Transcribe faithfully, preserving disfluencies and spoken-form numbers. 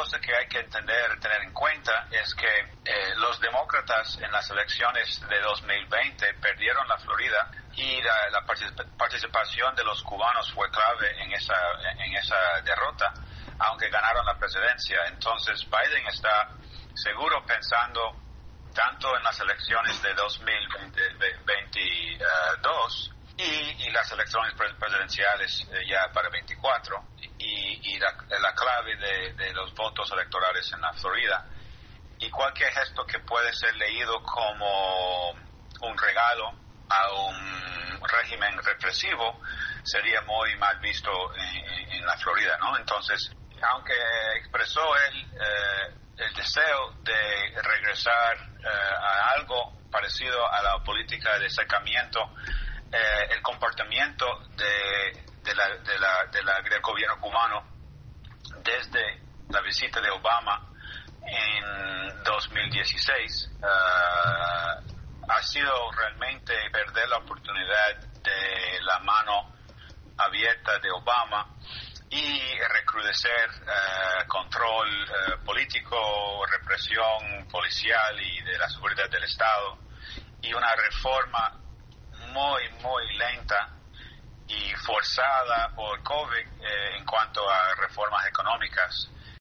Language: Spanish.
cosa que hay que entender, tener en cuenta, es que eh, los demócratas en las elecciones de dos mil veinte perdieron la Florida y la, la particip- participación de los cubanos fue clave en esa, en esa derrota, aunque ganaron la presidencia. Entonces Biden está seguro pensando tanto en las elecciones de dos mil veintidós y, y las elecciones presidenciales eh, ya para veinticuatro y, y la, la clave de, de los votos electorales en la Florida. Y cualquier gesto que puede ser leído como un regalo a un régimen represivo sería muy mal visto en, en la Florida, ¿no? Entonces, aunque expresó él eh, el deseo de regresar eh, a algo parecido a la política de acercamiento, eh, el comportamiento de, de la, de la, de la, del gobierno cubano desde la visita de Obama en dos mil dieciséis uh, ha sido realmente perder la oportunidad de la mano abierta de Obama y recrudecer uh, control uh, político, represión policial y de la seguridad del Estado, y una reforma muy, muy lenta y forzada por COVID eh, en cuanto a reformas económicas.